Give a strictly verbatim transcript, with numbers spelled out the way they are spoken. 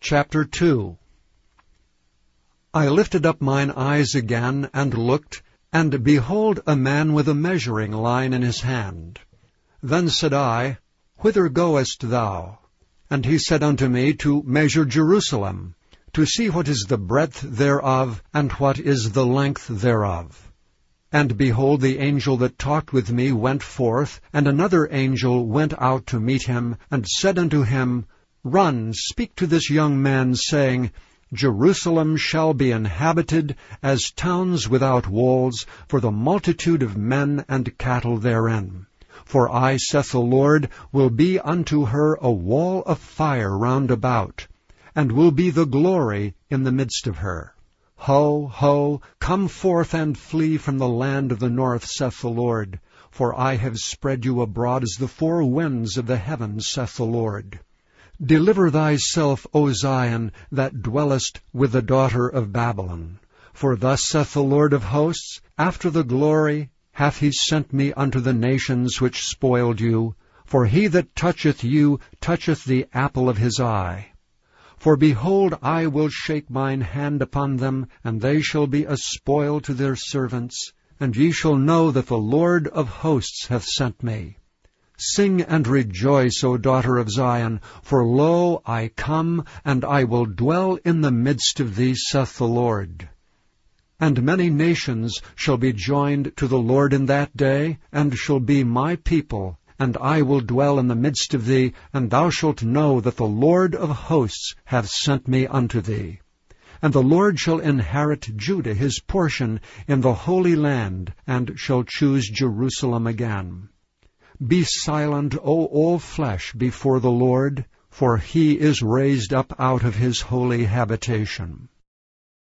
Chapter two. I lifted up mine eyes again, and looked, and behold a man with a measuring line in his hand. Then said I, Whither goest thou? And he said unto me, To measure Jerusalem, to see what is the breadth thereof, and what is the length thereof. And behold, the angel that talked with me went forth, and another angel went out to meet him, and said unto him, Run, speak to this young man, saying, Jerusalem shall be inhabited as towns without walls, for the multitude of men and cattle therein. For I, saith the Lord, will be unto her a wall of fire round about, and will be the glory in the midst of her. Ho, ho, come forth and flee from the land of the north, saith the Lord. For I have spread you abroad as the four winds of the heavens, saith the Lord. Deliver thyself, O Zion, that dwellest with the daughter of Babylon. For thus saith the Lord of hosts, After the glory hath he sent me unto the nations which spoiled you. For he that toucheth you toucheth the apple of his eye. For behold, I will shake mine hand upon them, and they shall be a spoil to their servants. And ye shall know that the Lord of hosts hath sent me. Sing and rejoice, O daughter of Zion, for lo, I come, and I will dwell in the midst of thee, saith the Lord. And many nations shall be joined to the Lord in that day, and shall be my people, and I will dwell in the midst of thee, and thou shalt know that the Lord of hosts hath sent me unto thee. And the Lord shall inherit Judah his portion in the Holy Land, and shall choose Jerusalem again. Be silent, O all flesh, before the Lord, for he is raised up out of his holy habitation.